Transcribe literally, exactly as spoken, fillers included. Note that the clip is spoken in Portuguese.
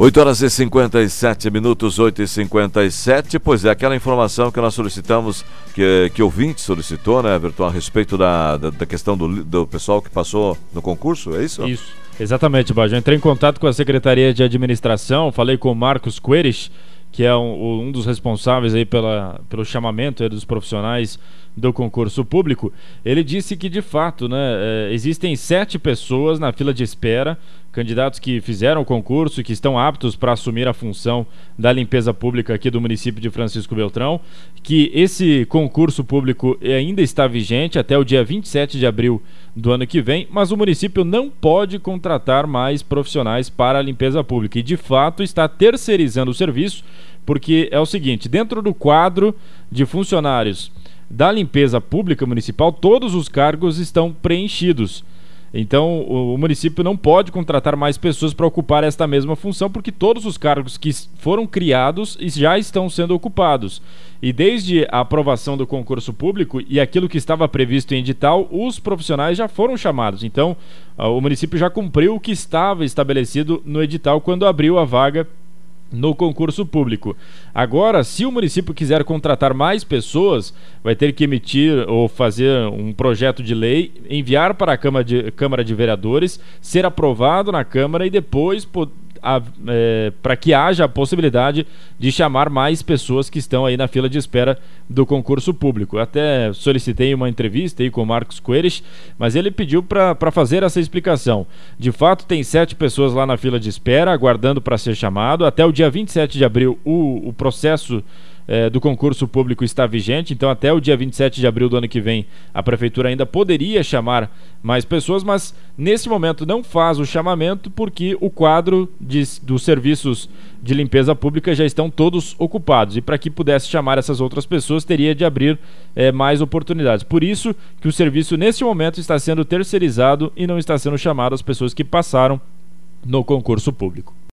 oito horas e cinquenta e sete minutos, oito e cinquenta e sete. Pois é, aquela informação que nós solicitamos, que, que o ouvinte solicitou, né, Everton, a respeito da, da, da questão do, do pessoal que passou no concurso, é isso? Isso, exatamente, Bajo. Eu entrei em contato com a Secretaria de Administração, falei com o Marcos Queires, que é um, um dos responsáveis aí pela, pelo chamamento aí dos profissionais do concurso público. Ele disse que, de fato, né, é, existem sete pessoas na fila de espera, candidatos que fizeram o concurso e que estão aptos para assumir a função da limpeza pública aqui do município de Francisco Beltrão, que esse concurso público ainda está vigente até o dia vinte e sete de abril do ano que vem, mas o município não pode contratar mais profissionais para a limpeza pública e, de fato, está terceirizando o serviço, porque é o seguinte: dentro do quadro de funcionários da limpeza pública municipal, todos os cargos estão preenchidos. Então, o, o município não pode contratar mais pessoas para ocupar esta mesma função, porque todos os cargos que foram criados já estão sendo ocupados. E desde a aprovação do concurso público e aquilo que estava previsto em edital, os profissionais já foram chamados. Então, o município já cumpriu o que estava estabelecido no edital quando abriu a vaga no concurso público. Agora, se o município quiser contratar mais pessoas, vai ter que emitir ou fazer um projeto de lei, enviar para a Câmara de, Câmara de Vereadores, ser aprovado na Câmara e depois é, para que haja a possibilidade de chamar mais pessoas que estão aí na fila de espera do concurso público. Eu até solicitei uma entrevista aí com o Marcos Queires, mas ele pediu para fazer essa explicação. De fato, tem sete pessoas lá na fila de espera, aguardando para ser chamado. Até o dia vinte e sete de abril, o, o processo É, do concurso público está vigente, então até o dia vinte e sete de abril do ano que vem a prefeitura ainda poderia chamar mais pessoas, mas nesse momento não faz o chamamento porque o quadro de, dos serviços de limpeza pública já estão todos ocupados, e para que pudesse chamar essas outras pessoas teria de abrir é, mais oportunidades. Por isso que o serviço nesse momento está sendo terceirizado e não está sendo chamado as pessoas que passaram no concurso público.